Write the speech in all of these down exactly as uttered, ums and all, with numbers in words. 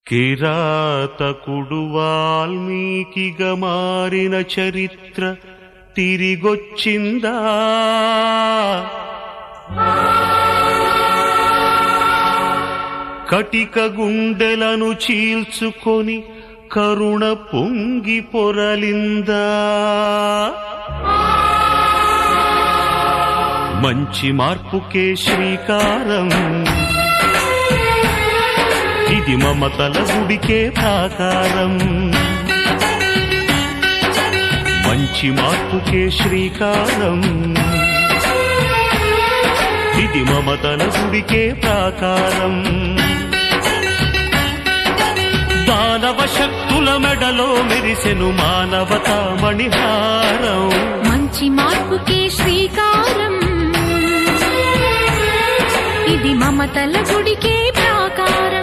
కిరాతకుడు వాల్మీకిగా మారిన చరిత్ర తిరిగొచ్చిందా? కటిక గుండెలను చీల్చుకొని కరుణ పొంగి పొరలిందా? మంచి మార్పుకే శ్రీకారం, ఇది మమతల గుడికే ప్రాకారం. మంచి మార్పుకే శ్రీకారం, ఇది మమతల గుడికే ప్రాకారం. దానవ శక్తుల మెడలో మెరిసెను మానవతా మణిహారం. మంచి మార్పుకే శ్రీకారం, ఇది మమతల గుడికే ప్రాకారం.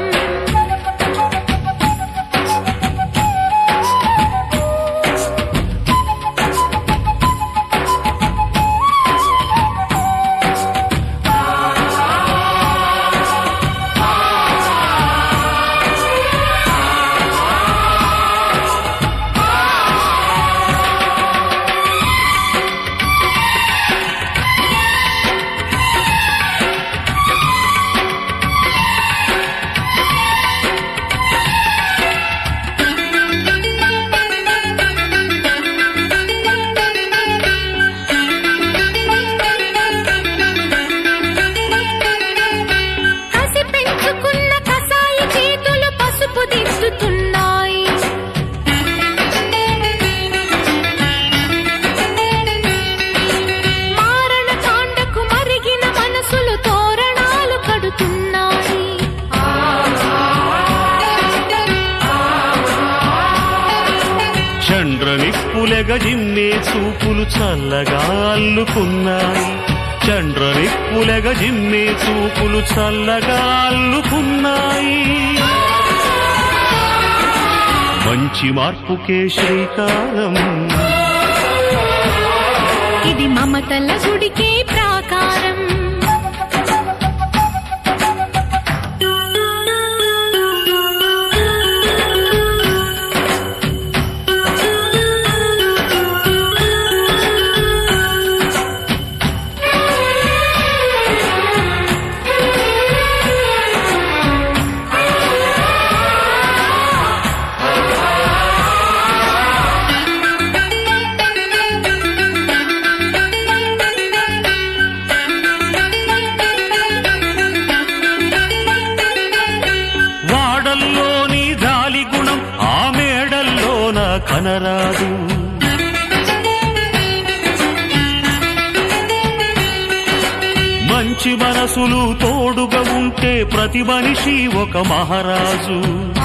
చండ్రనిప్పులెగజిమ్మే చూపులు చల్లగా అల్లుకున్నాయి. చండ్రనిప్పులెగజిమ్మే చూపులు చల్లగా అల్లుకున్నాయి. మంచి మార్పుకే శ్రీకారం, ఇది మమతల గుడికే ప్రాకారం. కనరాదు మంచి మనసులు తోడుగా ఉంటే ప్రతి మనిషి ఒక మహారాజు.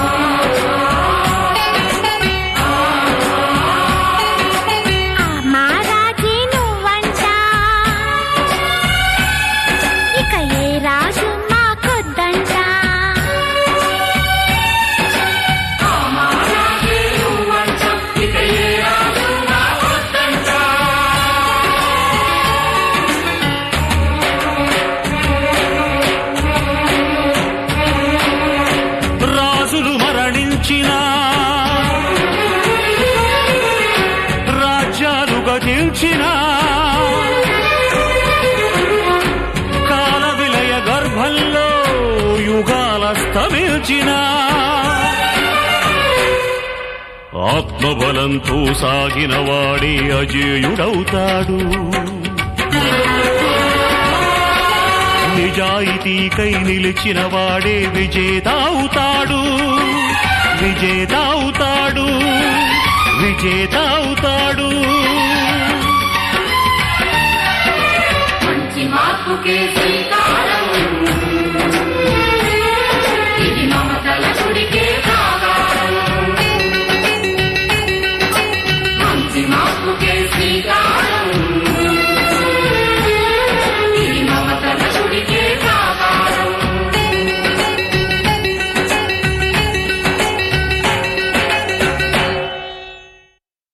రాజ్యాలుగా నిలిచిన కాల విలయ గర్భంలో యుగాలస్తమిల్చిన ఆత్మబలంతో సాగిన వాడే అజేయుడవుతాడు. నిజాయితీకై నిలిచిన వాడే విజేత అవుతాడు. విజేత అవుతాడు, విజేత అవుతాడు. మంచి మార్పుకే